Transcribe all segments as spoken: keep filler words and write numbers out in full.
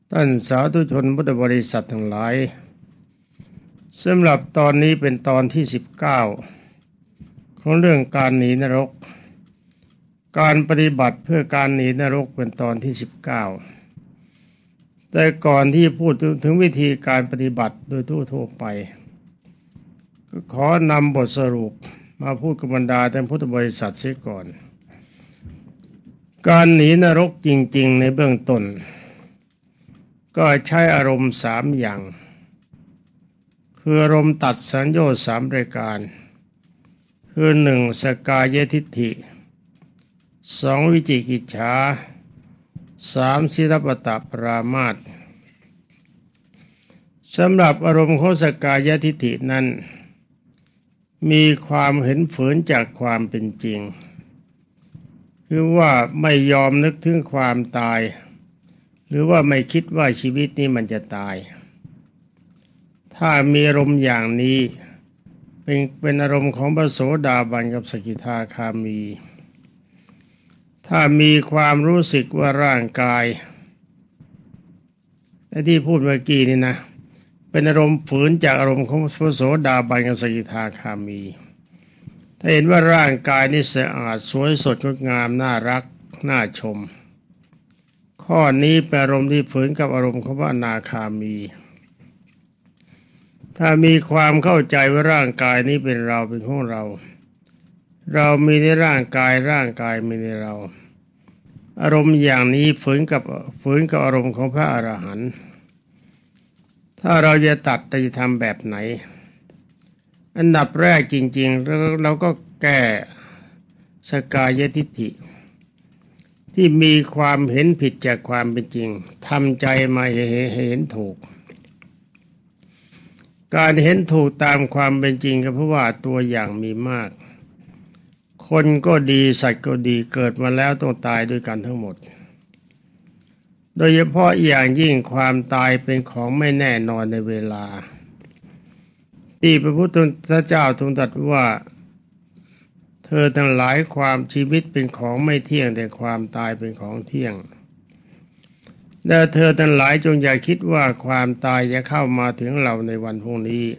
ท่านสาธุชนพุทธบริษัททั้งหลายสำหรับตอนนี้เป็นตอนที่สิบเก้าของเรื่องการหนีนรกการปฏิบัติเพื่อการหนีนรกเป็นตอนที่สิบเก้าแต่ก่อนที่พูดถึงวิธีการปฏิบัติโดยทั่วๆไปก็ขอนำบทสรุปมาพูดกับบรรดาท่านพุทธบริษัทเสียก่อนการหนีนรกจริงๆในเบื้องต้นก็ใช้อารมณ์สามอย่างคืออารมณ์ตัดสัญโยชน์สามรายการคือหนึ่งสกายทิฏฐิสองวิจิกิจฉาสามศิลปตปรามาสสำหรับอารมณ์ของสกายทิฏฐินั้นมีความเห็นฝืนจากความเป็นจริงคือว่าไม่ยอมนึกถึงความตายหรือว่าไม่คิดว่าชีวิตนี้มันจะตายถ้ามีอารมณ์อย่างนี้เป็นเป็นอารมณ์ของพระโสดาบันกับสกิทาคามีถ้ามีความรู้สึกว่าร่างกายและที่พูดเมื่อกี้นี่นะเป็นอารมณ์ฝืนจากอารมณ์ของพระโสดาบันกับสกิทาคามีถ้าเห็นว่าร่างกายนี่สะอาดสวยสดงดงามน่ารักน่าชมข้อนี้เป็นอารมณ์ที่ฝืนกับอารมณ์ของพระอนาคามีถ้ามีความเข้าใจว่าร่างกายนี้เป็นเราเป็นของเราเรามีในร่างกายร่างกายมีในเราอารมณ์อย่างนี้ฝืนกับฝืนกับอารมณ์ของพระอรหันต์ถ้าเราจะตัดจะทำแบบไหนอันดับแรกจริงๆเราก็แก้สกายทิฏฐิที่มีความเห็นผิดจากความเป็นจริงทำใจมาให้เห็นถูกการเห็นถูกตามความเป็นจริงก็เพราะว่าตัวอย่างมีมากคนก็ดีสัตว์ก็ดีเกิดมาแล้วต้องตายด้วยกันทั้งหมดโดยเฉพาะอย่างยิ่งความตายเป็นของไม่แน่นอนในเวลาที่พระพุทธเจ้าทรงตรัสว่าเธอทั้งหลายความชีวิตเป็นของไม่เที่ยงแต่ความตายเป็นของเที่ยงและเธอทั้งหลายจงอย่าคิดว่าความตายจะเข้ามาถึงเราในวันพรุ่งนี้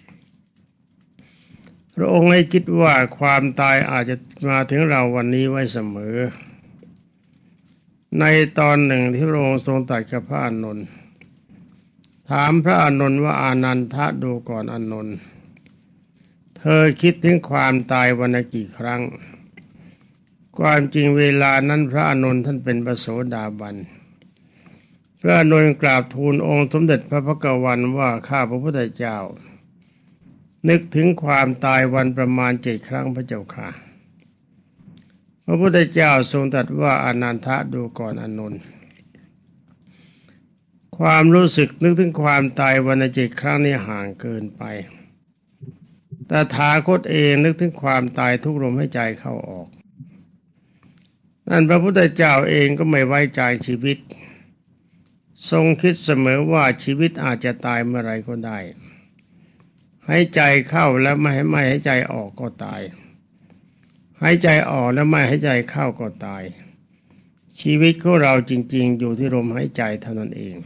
พระองค์ให้คิดว่าความตายอาจจะมาถึงเราวันนี้ไว้เสมอในตอนหนึ่งที่พระองค์ทรงตรัสกับพระอานนท์ถามพระอานนท์ว่าอานันทะดูก่อนอานนท์เธอคิดถึงความตายวันละกี่ครั้งความจริงเวลานั้นพระอานนท์ท่านเป็นพระโสดาบันพระอานนท์กราบทูลองค์สมเด็จพระพักวันว่าข้าพระพุทธเจ้านึกถึงความตายวันประมาณเจ็ดครั้งพระเจ้าค่ะพระพุทธเจ้าทรงตรัสว่าอานันทะดูก่อนอานนท์ความรู้สึกนึกถึงความตายวันละเจ็ดครั้งนี้ห่างเกินไปแต่ถาคตเองนึกถึงความตายทุกลมหายใจเข้าออกนั่นพระพุทธเจ้าเองก็ไม่ไว้ใจชีวิตทรงคิดเสมอว่าชีวิตอาจจะตายเมื่อไรก็ได้หายใจเข้าแล้วไม่ให้ไม่หายใจออกก็ตายหายใจออกแล้วไม่หายใจเข้าก็ตายชีวิตของเราจริงๆอยู่ที่ลมหายใจเท่านั้นเอง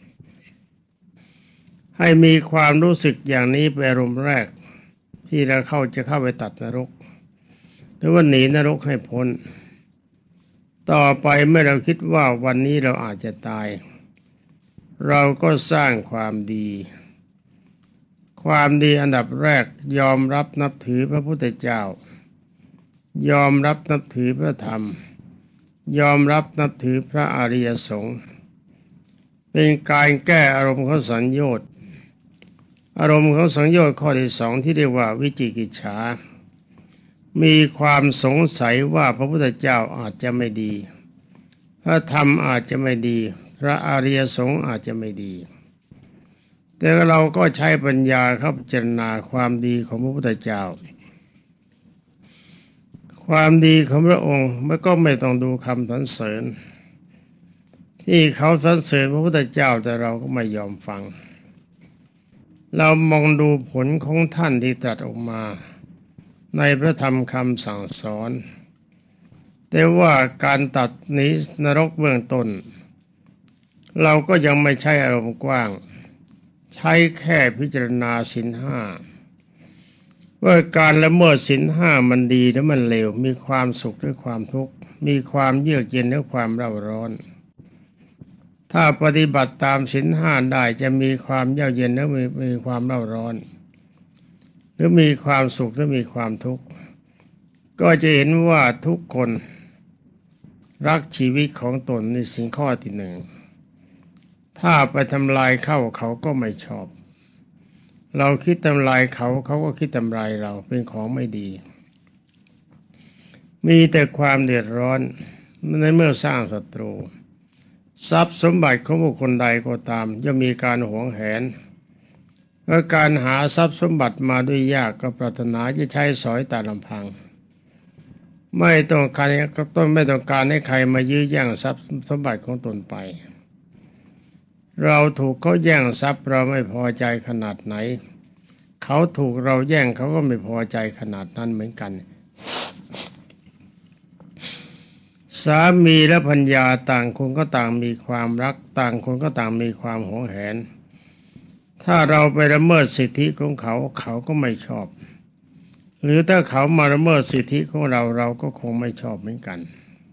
ให้มีความรู้สึกอย่างนี้เป็นอารมณ์แรกที่เราเข้าจะเข้าไปตัดนรกหรือว่าหนีนรกให้พ้นต่อไปเมื่อเราคิดว่าวันนี้เราอาจจะตายเราก็สร้างความดีความดีอันดับแรกยอมรับนับถือพระพุทธเจ้ายอมรับนับถือพระธรรมยอมรับนับถือพระอริยสงฆ์เป็นการแก้อารมณ์ของสัญโยชน์อารมณ์ของสัญโยชน์ข้อที่สองที่เรียกว่าวิจิกิจฉามีความสงสัยว่าพระพุทธเจ้าอาจจะไม่ดีพระธรรมอาจจะไม่ดีพระอริยสงฆ์อาจจะไม่ดีแต่เราก็ใช้ปัญญาเข้าพิจารณาความดีของพระพุทธเจ้าความดีของพระองค์มันก็ไม่ต้องดูคำสรรเสริญที่เขาสรรเสริญพระพุทธเจ้าแต่เราก็ไม่ยอมฟังเรามองดูผลของท่านที่ตรัสออกมาในพระธรรมคำสั่งสอนแต่ว่าการตัดหนีนรกเบื้องต้นเราก็ยังไม่ใช้อารมณ์กว้างใช้แค่พิจารณาศีลห้าว่าการละเมิดศีลห้ามันดีหรือมันเลวมีความสุขหรือความทุกข์มีความเยือกเย็นหรือความเร่าร้อนถ้าปฏิบัติตามศีลห้าได้จะมีความเยือกเย็นหรือมีมีความเร่าร้อนหรือมีความสุขหรือมีความทุกข์ก็จะเห็นว่าทุกคนรักชีวิตของตนในสิ่งข้อที่หนึ่งถ้าไปทำลายเข้าเขาก็ไม่ชอบเราคิดทำลายเขาเขาก็คิดทำลายเราเป็นของไม่ดีมีแต่ความเดือดร้อนในเมื่อสร้างศัตรูทรัพย์สมบัติของบุคคลใดก็ตามย่อมมีการหวงแหนเพราะการหาทรัพย์สมบัติมาด้วยยากก็ปรารถนาจะใช้สอยแต่ลำพังไม่ต้องการก็ต้องไม่ต้องการให้ใครมายื้อแย่งทรัพย์สมบัติของตนไปเราถูกเขาแย่งทรัพย์เราไม่พอใจขนาดไหนเขาถูกเราแย่งเขาก็ไม่พอใจขนาดนั้นเหมือนกันสามีและภรรยาต่างคนก็ต่างมีความรักต่างคนก็ต่างมีความหวงแหนถ้าเราไปละเมิดสิทธิของเขาเขาก็ไม่ชอบหรือถ้าเขามาละเมิดสิทธิของเราเราก็คงไม่ชอบเหมือนกัน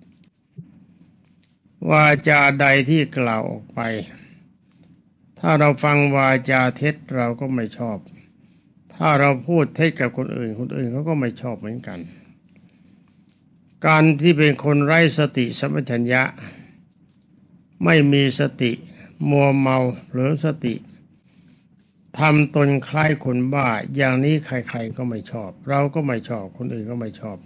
วาจาใดที่กล่าวออกไปถ้าเราฟังวาจาเท็จเราก็ไม่ชอบถ้าเราพูดเท็จกับคนอื่นคนอื่นเขาก็ไม่ชอบเหมือนกันการที่เป็นคนไร้สติสัมปชัญญะไม่มีสติมัวเมาหรือสติทำตนคล้ายคนบ้าอย่างนี้ใครๆก็ไม่ชอบเราก็ไม่ชอบคนอื่นก็ไม่ชอบ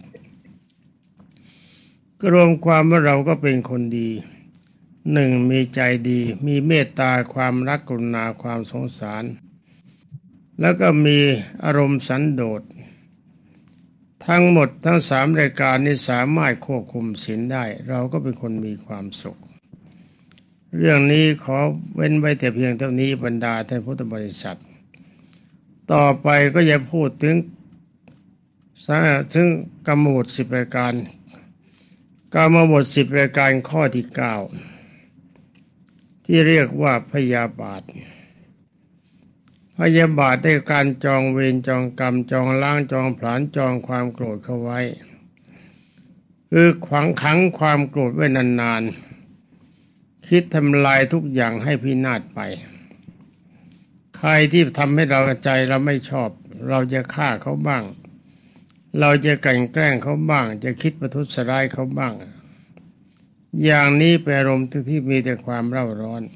ก็รวมความว่าเราก็เป็นคนดีหนึ่งมีใจดีมีเมตตาความรักกรุณาความสงสารแล้วก็มีอารมณ์สันโดษทั้งหมดทั้งสามรายการนี้สามารถควบคุมศีลได้เราก็เป็นคนมีความสุขเรื่องนี้ขอเว้นไว้แต่เพียงเท่านี้บรรดาท่านพุทธบริษัทต่อไปก็จะพูดถึงซึ่งกรรมบทสิบรายการกรรมบทสิบรายการข้อที่เก้าที่เรียกว่าพยาบาทพยาบาทได้การจองเวรจองกรรมจองล้างจองผลาญจองความโกรธเข้าไว้คือขวางขังความโกรธไว้นานๆคิดทำลายทุกอย่างให้พินาศไปใครที่ทำให้เราใจเราไม่ชอบเราจะฆ่าเขาบ้างเราจะกลั่นแกล้งเขาบ้างจะคิดประทุษร้ายเขาบ้างอย่างนี้เป็นอารมณ์ที่มีแต่ความเร่าร้อน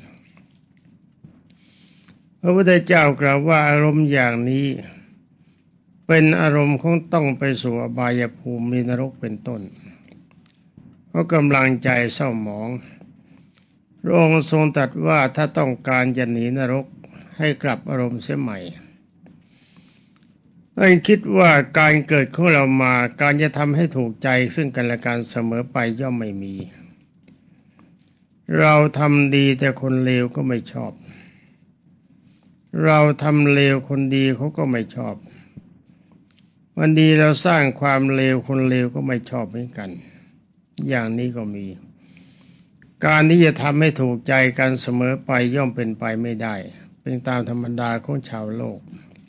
พระพุทธเจ้ากล่าวว่าอารมณ์อย่างนี้เป็นอารมณ์ของต้องไปสู่อบายภูมิมีนรกเป็นต้นเพราะกำลังใจเศร้าหมองพระองค์ทรงตรัสว่าถ้าต้องการจะหนีนรกให้กลับอารมณ์เสียใหม่ให้คิดว่าการเกิดของเรามาการจะทำให้ถูกใจซึ่งกันและกันเสมอไปย่อมไม่มีเราทำดีแต่คนเลวก็ไม่ชอบเราทำเลวคนดีเขาก็ไม่ชอบวันดีเราสร้างความเลวคนเลวก็ไม่ชอบเหมือนกันอย่างนี้ก็มีการที่จะทำให้ถูกใจกันเสมอไปย่อมเป็นไปไม่ได้เป็นตามธรรมดาของชาวโลก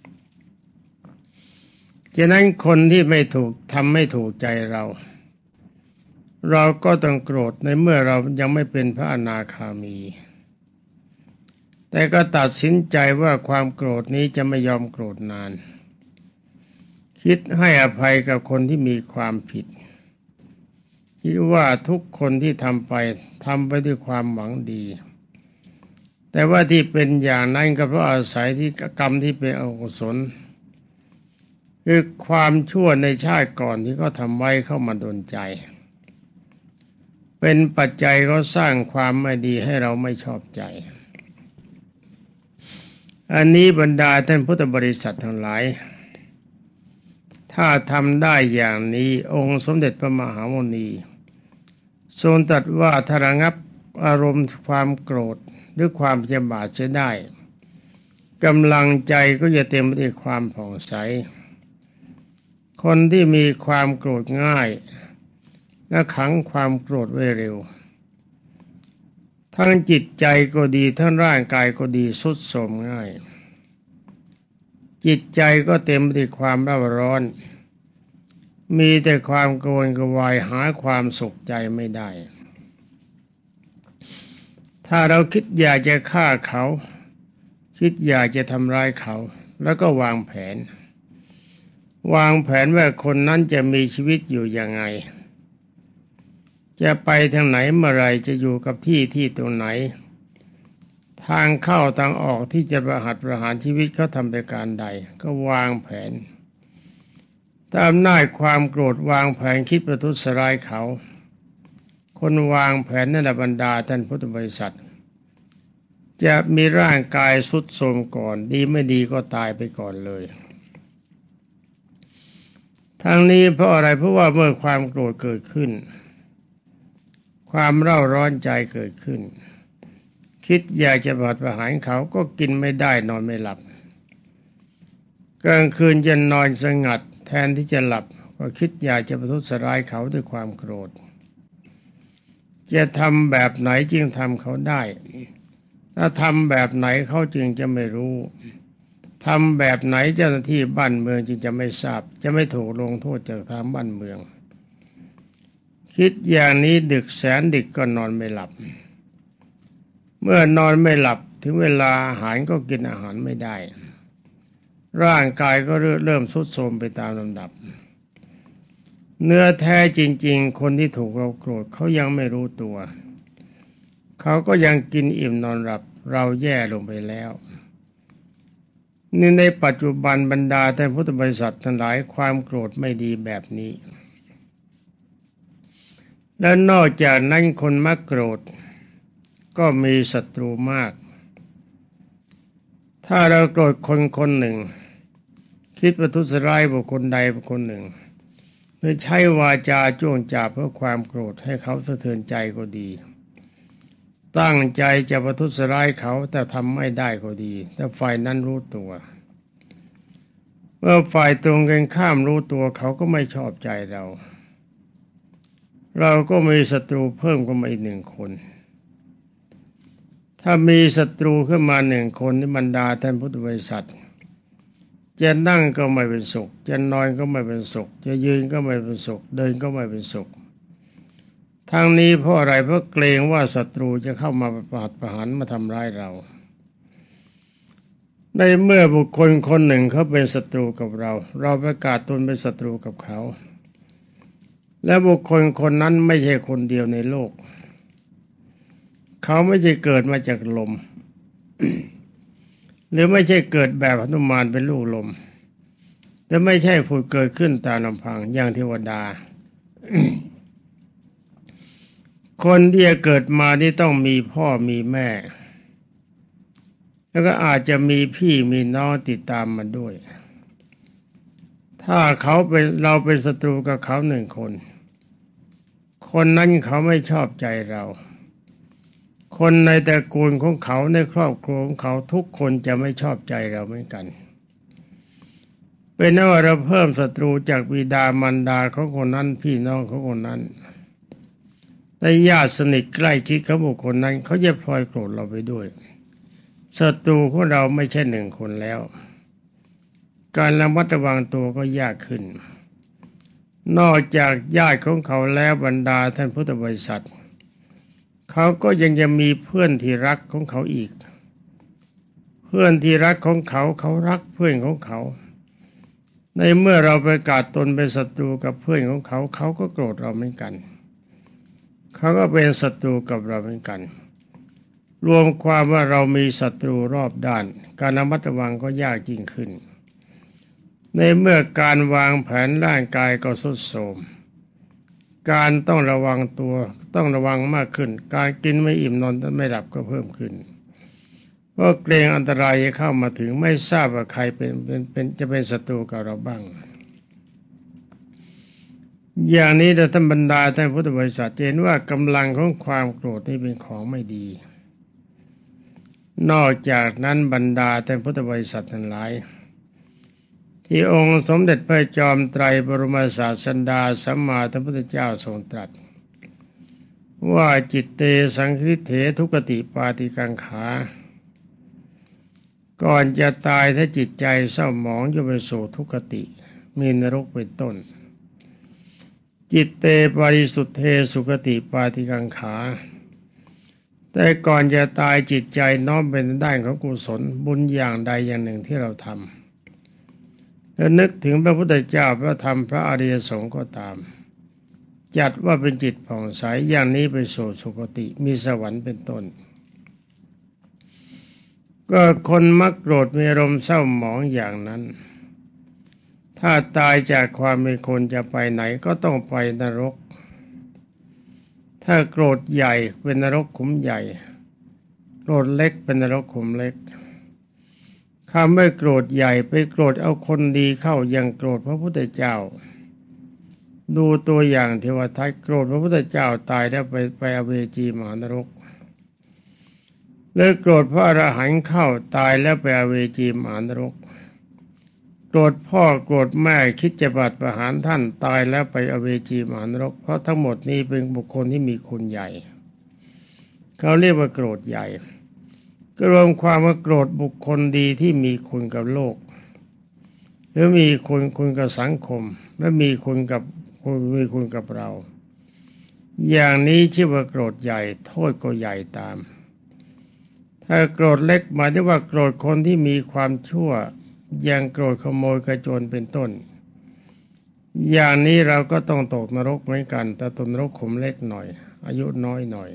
ฉะนั้นคนที่ไม่ถูกทำไม่ถูกใจเราเราก็ต้องโกรธในเมื่อเรายังไม่เป็นพระอนาคามีแต่ก็ตัดสินใจว่าความโกรธนี้จะไม่ยอมโกรธนานคิดให้อภัยกับคนที่มีความผิดคิดว่าทุกคนที่ทำไปทำไปด้วยความหวังดีแต่ว่าที่เป็นอย่างนั้นก็เพราะอาศัยที่กรรมที่เป็นอกุศลคือความชั่วในชาติก่อนที่เขาทำไว้เข้ามาดลใจเป็นปัจจัยเขาสร้างความไม่ดีให้เราไม่ชอบใจอันนี้บรรดาท่านพุทธบริษัททั้งหลายถ้าทำได้อย่างนี้องค์สมเด็จพระมหาโมนีทรงตรัสว่าถ้าระงับอารมณ์ความโกรธหรือความพยาบาทเสียได้กำลังใจก็จะเต็มไปด้วยความผ่องใสคนที่มีความโกรธง่ายและขังความโกรธไว้เร็วทั้งจิตใจก็ดีทั้งร่างกายก็ดีทรุดโทรมง่ายจิตใจก็เต็มไปด้วยความเร่าร้อนมีแต่ความกังวลกระวายหาความสุขใจไม่ได้ถ้าเราคิดอยากจะฆ่าเขาคิดอยากจะทำร้ายเขาแล้วก็วางแผนวางแผนว่าคนนั้นจะมีชีวิตอยู่ยังไงจะไปทางไหนเมื่อไรจะอยู่กับที่ที่ตรงไหนทางเข้าทางออกที่จะประหัตประหารชีวิตเขาทำไปการใดก็วางแผนตามอำนาจความโกรธวางแผนคิดประทุษร้ายเขาคนวางแผนนั่นแหละบรรดาท่านพุทธบริษัทจะมีร่างกายทรุดโทรมก่อนดีไม่ดีก็ตายไปก่อนเลยทั้งนี้เพราะอะไรเพราะว่าเมื่อความโกรธเกิดขึ้นความเร่าร้อนใจเกิดขึ้นคิดอยากจะประหัตประหารเขาก็กินไม่ได้นอนไม่หลับกลางคืนจะนอนสงัดแทนที่จะหลับก็คิดอยากจะประทุษร้ายเขาด้วยความโกรธจะทำแบบไหนจึงทำเขาได้ถ้าทำแบบไหนเขาจึงจะไม่รู้ทำแบบไหนเจ้าหน้าที่บ้านเมืองจึงจะไม่ทราบจะไม่ถูกลงโทษจากทางบ้านเมืองคิดอย่างนี้ดึกแสนดึกก็นอนไม่หลับเมื่อนอนไม่หลับถึงเวลาอาหารก็กินอาหารไม่ได้ร่างกายก็เริ่มทรุดโทรมไปตามลำดับเนื้อแท้จริงๆคนที่ถูกเราโกรธเขายังไม่รู้ตัวเขาก็ยังกินอิ่มนอนหลับเราแย่ลงไปแล้วนี่ในปัจจุบันบรรดาท่านพุทธบริษัททั้งหลายความโกรธไม่ดีแบบนี้และนอกจากนั้นคนมักโกรธก็มีศัตรูมากถ้าเราโกรธคนคนหนึ่งคิดประทุษร้ายบุคคลใดบุคคลหนึ่งหรือใช้วาจาจ้วงจับเพื่อความโกรธให้เขาสะเทือนใจก็ดีตั้งใจจะประทุษร้ายเขาแต่ทำไม่ได้ก็ดีแต่ฝ่ายนั้นรู้ตัวเมื่อฝ่ายตรงกันข้ามรู้ตัวเขาก็ไม่ชอบใจเราเราก็มีศัตรูเพิ่มขึ้นมาอีกหนึ่งคนถ้ามีศัตรูขึ้นมาหนึ่งคนที่บรรดาท่านพุทธบริษัทจะนั่งก็ไม่เป็นสุขจะนอนก็ไม่เป็นสุขจะยืนก็ไม่เป็นสุขเดินก็ไม่เป็นสุขทั้งนี้เพราะอะไรเพราะเกรงว่าศัตรูจะเข้ามาประหัตประหารมาทำร้ายเราในเมื่อบุคคลคนหนึ่งเขาเป็นศัตรูกับเราเราประกาศตนเป็นศัตรูกับเขาและบุคคลคนนั้นไม่ใช่คนเดียวในโลกเขาไม่ใช่เกิดมาจากลม หรือไม่ใช่เกิดแบบหนุมานเป็นลูกลมแต่ไม่ใช่ผุดเกิดขึ้นตามลำพังอย่างเทวดา คนที่จะเกิดมานี่ต้องมีพ่อมีแม่แล้วก็อาจจะมีพี่มีน้องติดตามมาด้วยถ้าเขาเป็นเราเป็นศัตรูกับเขาหนึ่งคนคนนั้นเขาไม่ชอบใจเราคนในตระกูลของเขาในครอบครัวของเขาทุกคนจะไม่ชอบใจเราเหมือนกันเป็นว่าเราเพิ่มศัตรูจากบิดามารดาของคนนั้นพี่น้องของคนนั้นและญาติสนิทใกล้ชิดของบุคคลนั้นเขาจะพลอยโกรธเราไปด้วยศัตรูของเราไม่ใช่หนึ่งคนแล้วการระมัดระวังตัวก็ยากขึ้นนอกจากญาติของเขาแล้วบรรดาท่านพุทธบริษัทเขาก็ยังจะมีเพื่อนที่รักของเขาอีกเพื่อนที่รักของเขาเขารักเพื่อนของเขาในเมื่อเราประกาศตนเป็นศัตรูกับเพื่อนของเขาเขาก็โกรธเราเหมือนกันเขาก็เป็นศัตรูกับเราเหมือนกันรวมความว่าเรามีศัตรูรอบด้านการระมัดระวังก็ยากยิ่งขึ้นในเมื่อการวางแผนร่างกายก็ทรุดโทรมการต้องระวังตัวต้องระวังมากขึ้นการกินไม่อิ่มนอนไม่หลับก็เพิ่มขึ้นเพราะเกรงอันตรายจะเข้ามาถึงไม่ทราบว่าใครเป็นเป็นเป็นจะเป็นศัตรูกับเราบ้างอย่างนี้เราท่านบรรดาท่านพุทธบริษัทเห็นว่ากำลังของความโกรธนี่เป็นของไม่ดีนอกจากนั้นบรรดาท่านพุทธบริษัททั้งหลายที่องค์สมเด็จพระจอมไตรบรมศาสดาสัมมาสัมพุทธเจ้าทรงตรัสว่าจิตเตสังคริเถทุกติปาติกังขาก่อนจะตายถ้าจิตใจเศร้าหมองจะไปสู่ทุกติมีนรกเป็นต้นจิตเตปริสุทธเทสุคติปาติกังขาแต่ก่อนจะตายจิตใจน้อมเป็นด้านของกุศลบุญอย่างใดอย่างหนึ่งที่เราทำแล้วนึกถึงพระพุทธเจ้าพระธรรมพระอริยสงฆ์ก็ตามจัดว่าเป็นจิตผ่องใสอย่างนี้ไปสู่สุคติมีสวรรค์เป็นต้นก็คนมักโกรธมีอารมณ์เศร้าหมองอย่างนั้นถ้าตายจากความเป็นคนจะไปไหนก็ต้องไปนรกถ้าโกรธใหญ่เป็นนรกขุมใหญ่โกรธเล็กเป็นนรกขุมเล็กคำไม่โกรธใหญ่ไปโกรธเอาคนดีเข้ายังโกรธพระพุทธเจ้าดูตัวอย่างเทวทัตโกรธพระพุทธเจ้าตายแล้วไปไปอเวจีมหานรกเลยโกรธพระอรหันต์เข้าตายแล้วไปอเวจีมหานรกโกรธพ่อโกรธแม่คิดจะบัดประหารท่านตายแล้วไปอเวจีมหานรกเพราะทั้งหมดนี้เป็นบุคคลที่มีคุณใหญ่เขาเรียกว่าโกรธใหญ่ก็รวมความว่าโกรธบุคคลดีที่มีคุณกับโลกหรือมีคุณคุณกับสังคมและมีคุณกับมีคุณกับเราอย่างนี้ชื่อว่าโกรธใหญ่โทษก็ใหญ่ตามถ้าโกรธเล็กหมายถึงว่าโกรธคนที่มีความชั่วอย่างโกรธขโมยขโจรเป็นต้นอย่างนี้เราก็ต้องตกนรกเหมือนกันแต่ตกนรกขุมเล็กหน่อยอายุน้อยหน่อย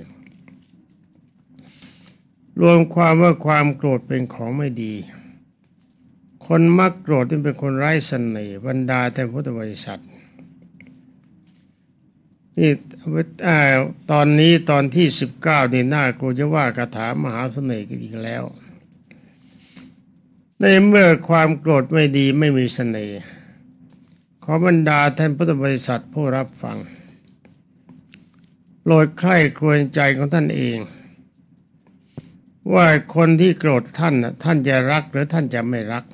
รวมความว่าความโกรธเป็นของไม่ดีคนมักโกรธที่เป็นคนไร้เสน่ห์บรรดาแต่พุทธบริษัทนี่ตอนนี้ตอนที่สิบเก้านี่น่ากลัวจะว่าคาถามหาเสน่ห์กันอีกแล้วในเมื่อความโกรธไม่ดีไม่มีเสน่ห์ขอบรรดาท่านพุทธบริษัทผู้รับฟังโปรดใคร่ครวญใจของท่านเองว่าคนที่โกรธท่านน่ะท่านจะรักหรือท่านจะไม่รัก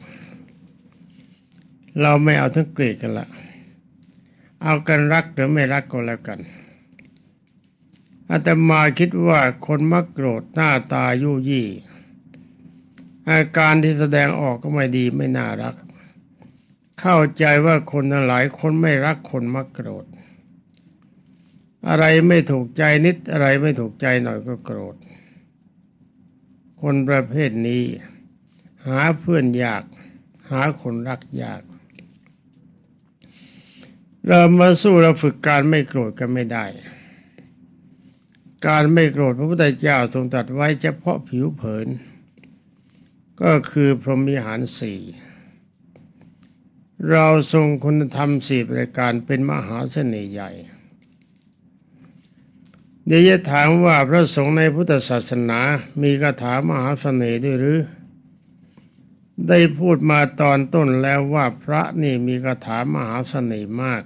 เราไม่เอาทั้งเกลียดกันละเอากันรักหรือไม่รักก็แล้วกันอาตมาคิดว่าคนมักโกรธหน้าตายุ่ยยี่อาการที่แสดงออกก็ไม่ดีไม่น่ารักเข้าใจว่าคนหลายคนไม่รักคนมักโกรธอะไรไม่ถูกใจนิดอะไรไม่ถูกใจหน่อยก็โกรธคนประเภทนี้หาเพื่อนยากหาคนรักยากเรามาสู้เราฝึกการไม่โกรธกันไม่ได้การไม่โกรธพระพุทธเจ้าทรงตรัสไว้เฉพาะผิวเผินก็คือพรหมวิหารสี่เราทรงคุณธรรมสี่ประการเป็นมหาเสน่ห์ใหญ่เดี๋ยวจะถามว่าพระสงฆ์ในพุทธศาสนามีคาถามหาเสน่ห์ด้วยหรือได้พูดมาตอนต้นแล้วว่าพระนี่มีคาถามหาเสน่ห์มาก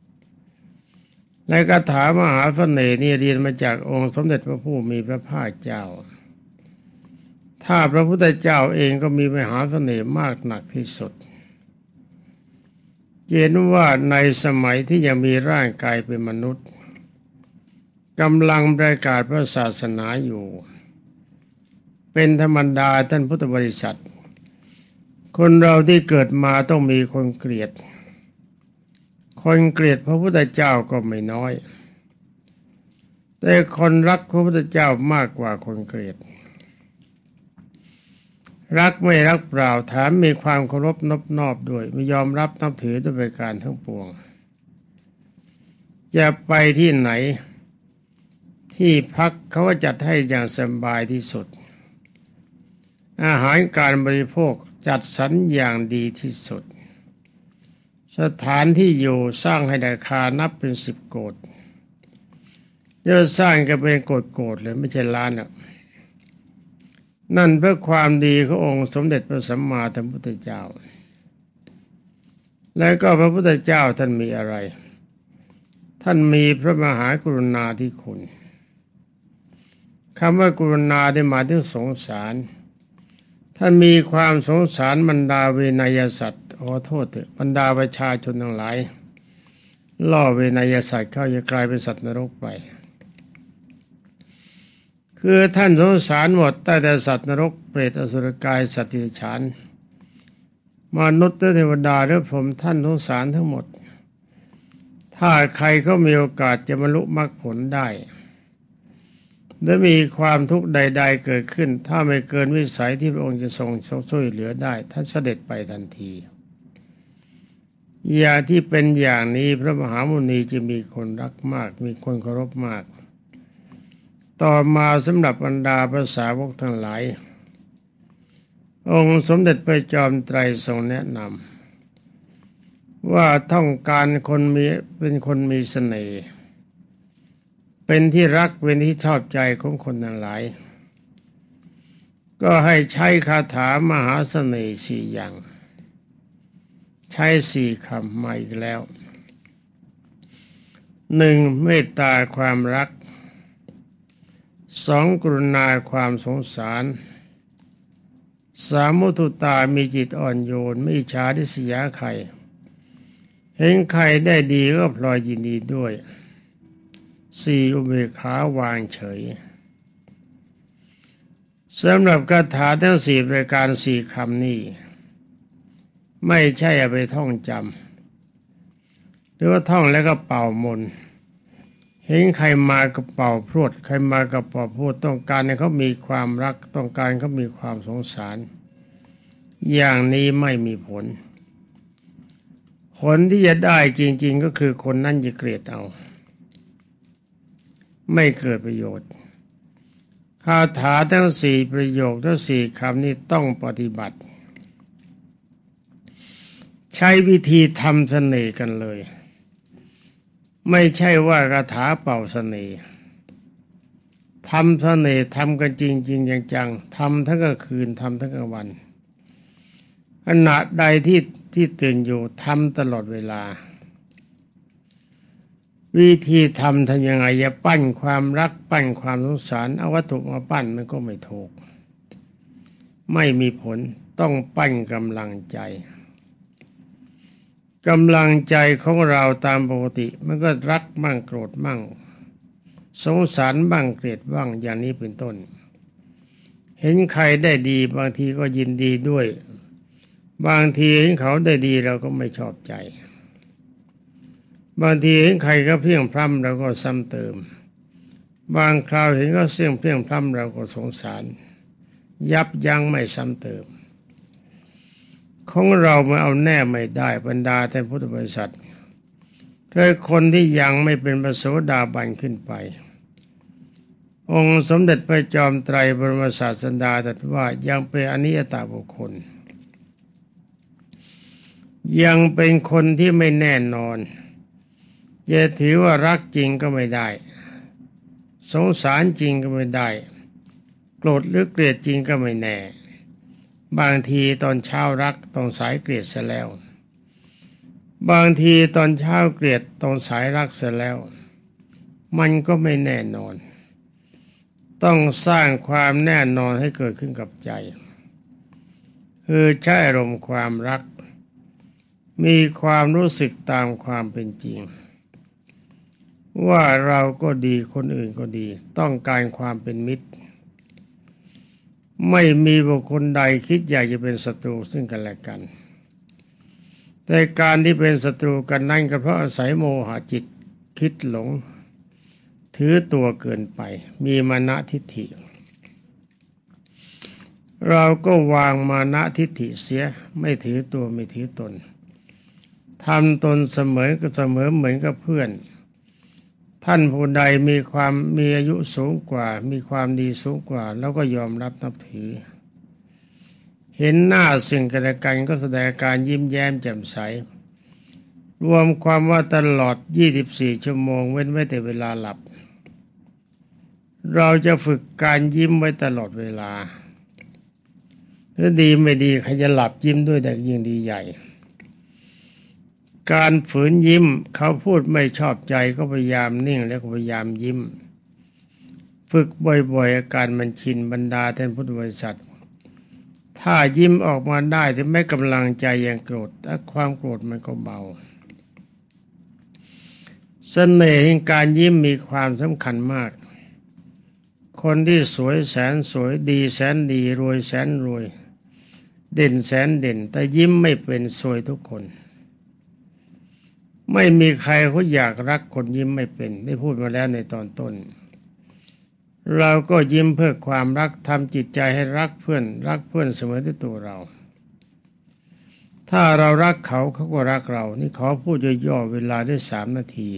และคาถามหาเสน่ห์นี่เรียนมาจากองค์สมเด็จพระผู้มีพระภาคเจ้าถ้าพระพุทธเจ้าเองก็มีมหาเสน่ห์มากหนักที่สุดเห็นว่าในสมัยที่ยังมีร่างกายเป็นมนุษย์กำลังประกาศพระศาสนาอยู่เป็นธรรมดาท่านพุทธบริษัทคนเราที่เกิดมาต้องมีคนเกลียดคนเกลียดพระพุทธเจ้าก็ไม่น้อยแต่คนรักพระพุทธเจ้ามากกว่าคนเกลียดรักไม่รักเปล่าถามมีความเคารพนอบนอบด้วยไม่ยอมรับนับถือด้วยประการทั้งปวงจะไปที่ไหนที่พักเขาก็จัดให้อย่างสบายที่สุดอาหารการบริโภคจัดสรรอย่างดีที่สุดสถานที่อยู่สร้างให้ราคานับเป็นสิบโกฏเดี๋ยวสร้างก็เป็นโกฏโกฏเลยไม่ใช่ล้านอ่ะนั่นเพื่อความดีขององค์สมเด็จพระสัมมาสัมพุทธเจ้าแล้วก็พระพุทธเจ้าท่านมีอะไรท่านมีพระมหากรุณาธิคุณคำว่ากรุณาได้หมายถึงสงสารท่านมีความสงสารบรรดาเวนยสัตว์ขอโทษเถอะบรรดาประชาชนทั้งหลายล่อเวนยสัตว์เข้าจะกลายเป็นสัตว์นรกไปคือท่านสงสารหมดตั้งแต่สัตว์นรกเปรตอสุรกายสัตว์เดรัจฉานมนุษย์และเทวดาและพรหมท่านสงสารทั้งหมดถ้าใครเขามีโอกาสจะบรรลุมรรคผลได้และมีความทุกข์ใดๆเกิดขึ้นถ้าไม่เกินวิสัยที่พระองค์จะทรงช่วยเหลือได้ท่านเสด็จไปทันทีอย่างที่เป็นอย่างนี้พระมหามุนีจะมีคนรักมากมีคนเคารพมากต่อมาสำหรับบรรดาภาษาวกทั้งหลายองค์สมเด็จพระจอมไตรทรงแนะนำว่าต้องการคนมีเป็นคนมีเสน่ห์เป็นที่รักเป็นที่ชอบใจของคนทั้งหลายก็ให้ใช้คาถามหาเสน่ห์สี่อย่างใช้สี่คำมาอีกแล้วหนึ่งเมตตาความรักสองกรุณาความสงสารสามมุทุตามีจิตอ่อนโยนไม่อิจฉาริษยาใครเห็นใครได้ดีก็พลอยยินดีด้วยสี่อุเบกขาวางเฉยสำหรับคาถาทั้งสี่ประการสี่คำนี้ไม่ใช่เอาไปท่องจำหรือว่าท่องแล้วก็เป่ามนต์เห็นใครมาก็เป่าพรวดใครมาก็เป่าพรวดต้องการให้เขามีความรักต้องการเขามีความสงสารอย่างนี้ไม่มีผลผลที่จะได้จริงๆก็คือคนนั้นจะเกลียดเอาไม่เกิดประโยชน์คาถาทั้งสี่ประโยคทั้งสี่คำนี้ต้องปฏิบัติใช้วิธีทำเสน่ห์กันเลยไม่ใช่ว่าคาถาเป่าเสน่ห์ทำเสน่ห์ทำกันจริงๆจังๆทำทั้งกลางคืนทำทั้งกลางวันขณะใดที่ที่ตื่นอยู่ทำตลอดเวลาวิธีทำทำยังไงอย่าปั้นความรักปั้นความสงสารเอาวัตถุมาปั้นมันก็ไม่ถูกไม่มีผลต้องปั้นกำลังใจกำลังใจของเราตามปกติมันก็รักมั่งโกรธมั่งสงสารบ้างเกลียดบ้างอย่างนี้เป็นต้นเห็นใครได้ดีบางทีก็ยินดีด้วยบางทีเห็นเขาได้ดีเราก็ไม่ชอบใจบางทีเห็นใครก็เพียงพร่ำเราก็ซ้ำเติมบางคราวเห็นก็เสี่ยงเพียงพร่ำเราก็สงสารยับยั้งไม่ซ้ำเติมของเราไม่เอาแน่ไม่ได้บรรดาท่านพุทธบริษัทโดยคนที่ยังไม่เป็นพระโสดาบันขึ้นไปองค์สมเด็จพระจอมไตรบรมศาสดาตรัสว่ายังเป็นอนิยตบุคคลยังเป็นคนที่ไม่แน่นอนจะถือว่ารักจริงก็ไม่ได้สงสารจริงก็ไม่ได้โกรธหรือเกลียดจริงก็ไม่แน่บางทีตอนเช้ารักตอนสายเกลียดเสียแล้วบางทีตอนเช้าเกลียดตอนสายรักเสียแล้วมันก็ไม่แน่นอนต้องสร้างความแน่นอนให้เกิดขึ้นกับใจคือใช้อารมณ์ความรักมีความรู้สึกตามความเป็นจริงว่าเราก็ดีคนอื่นก็ดีต้องการความเป็นมิตรไม่มีบุคคลใดคิดอยากจะเป็นศัตรูซึ่งกันและกันแต่การที่เป็นศัตรูกันนั่นก็เพราะอาศัยโมหะจิตคิดหลงถือตัวเกินไปมีมานะทิฏฐิเราก็วางมานะทิฏฐิเสียไม่ถือตัวไม่ถือตนทำตนเสมอก็เสมอเหมือนกับเพื่อนท่านผู้ใดมีความมีอายุสูงกว่ามีความดีสูงกว่าแล้วก็ยอมรับนับถือเห็นหน้าซึ่งกันและกันก็แสดงการยิ้มแย้มแจ่มใสรวมความว่าตลอดยี่สิบสี่ชั่วโมงเว้นไว้แต่เวลาหลับเราจะฝึกการยิ้มไว้ตลอดเวลาถ้าดีไม่ดีใครจะหลับยิ้มด้วยแต่ยิ่งดีใหญ่การฝืนยิ้มเขาพูดไม่ชอบใจก็พยายามนิ่งแล้วก็พยายามยิ้มฝึกบ่อยๆอาการมันชินบรรดาท่านพุทธบริษัทถ้ายิ้มออกมาได้ถึงแม้กำลังใจยังโกรธแต่ความโกรธมันก็เบาเสน่ห์แห่งการยิ้มมีความสำคัญมากคนที่สวยแสนสวยดีแสนดีรวยแสนรวยเด่นแสนเด่นแต่ยิ้มไม่เป็นซวยทุกคนไม่มีใครเขาอยากรักคนยิ้มไม่เป็นได้พูดมาแล้วในตอนต้นเราก็ยิ้มเพื่อความรักทำจิตใจให้รักเพื่อนรักเพื่อนเสมอที่ตัวเราถ้าเรารักเขาเขาก็รักเรานี่ขอพูดย่อๆเวลาได้สามนาที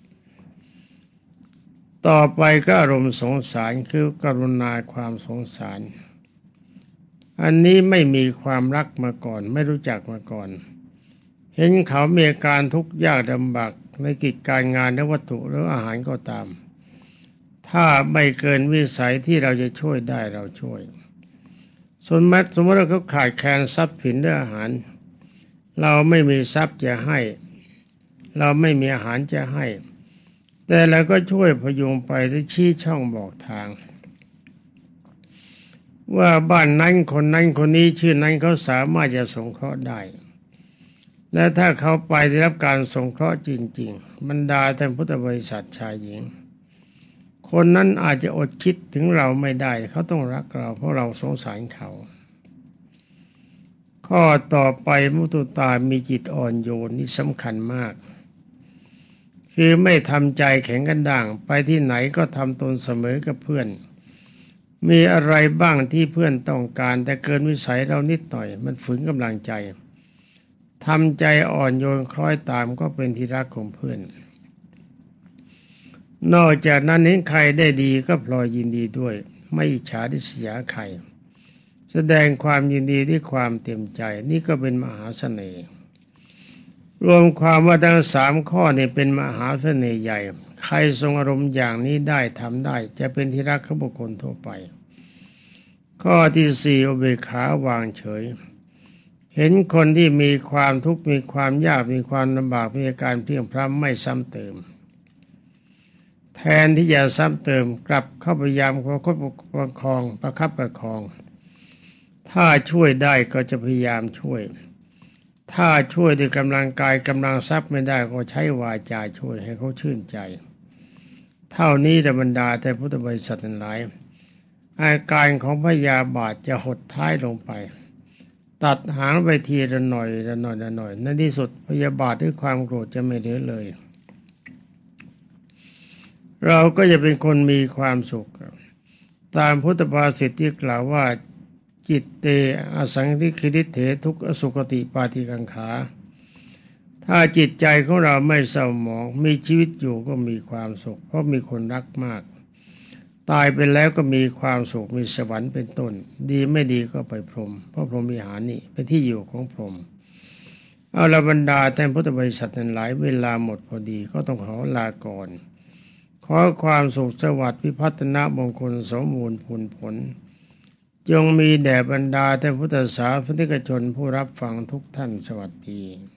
ต่อไปก็อารมณ์สงสารคือกรุณาความสงสารอันนี้ไม่มีความรักมาก่อนไม่รู้จักมาก่อนเห็นเขามีอาการทุกข์ยากลำบากในกิจการงานและวัตถุหรืออาหารก็ตามถ้าไม่เกินวิสัยที่เราจะช่วยได้เราช่วยสมมติสมมติว่าเขาขาดแคลนทรัพย์สินและอาหารเราไม่มีทรัพย์จะให้เราไม่มีอาหารจะให้แต่เราก็ช่วยพยุงไปหรือชี้ช่องบอกทางว่าบ้านนั้นคนนั้นคนนี้ชื่อนั้นเขาสามารถจะสงเคราะห์ได้และถ้าเขาไปได้รับการสงเคราะห์จริงๆบรรดาท่านพุทธบริษัทชายหญิงคนนั้นอาจจะอดคิดถึงเราไม่ได้เขาต้องรักเราเพราะเราสงสารเขาข้อต่อไปมุตุตามีจิตอ่อนโยนนี่สำคัญมากคือไม่ทำใจแข็งกระด้างไปที่ไหนก็ทำตนเสมอกับเพื่อนมีอะไรบ้างที่เพื่อนต้องการแต่เกินวิสัยเรานิดหน่อยมันฝืนกำลังใจทำใจอ่อนโยนคล้อยตามก็เป็นที่รักของเพื่อนนอกจากนั้นเห็นใครได้ดีก็พลอยยินดีด้วยไม่อิจฉาริษยาใครแสดงความยินดีด้วยความเต็มใจนี่ก็เป็นมหาเสน่ห์รวมความว่าทั้งสามข้อนี้เป็นมหาเสน่ห์ใหญ่ใครทรงอารมณ์อย่างนี้ได้ทำได้จะเป็นที่รักของบุคคลทั่วไปข้อที่สี่อุเบกขาวางเฉยเห็นคนที่มีความทุกข์มีความยากมีความลำบากมีอาการเพลียงพล้ำไม่ซ้ำเติมแทนที่จะซ้ำเติมกลับเข้าพยายามประคับประคองประคับประคองถ้าช่วยได้ก็จะพยายามช่วยถ้าช่วยด้วยกำลังกายกำลังทรัพย์ไม่ได้ก็ใช้วาจาช่วยให้เขาชื่นใจเท่านี้ธรรมดาแต่พุทธบริษัททั้งหลายอาการของพยาบาทจะหดท้ายลงไปตัดหางไปทีละหน่อยละหน่อยละหน่อยในที่สุดพยาบาทด้วยความโกรธจะไม่เหลือเลยเราก็จะเป็นคนมีความสุขตามพุทธภาษิตที่กล่าวว่าจิตเตอสังคิคิริเถทุกอสุคติปาติกังขาถ้าจิตใจของเราไม่เศร้าหมองมีชีวิตอยู่ก็มีความสุขเพราะมีคนรักมากตายไปแล้วก็มีความสุขมีสวรรค์เป็นต้นดีไม่ดีก็ไปพรหมเพราะพรหมวิหารนี่เป็นที่อยู่ของพรหมเอาละบรรดาท่านพุทธบริษัททั้งหลายเวลาหมดพอดีก็ต้องขอลาก่อนขอความสุขสวัสดิ์พิพัฒนมงคลสมบูรณ์ผลผลจงมีแด่บรรดาท่านพุทธศาสนิกชนผู้รับฟังทุกท่านสวัสดี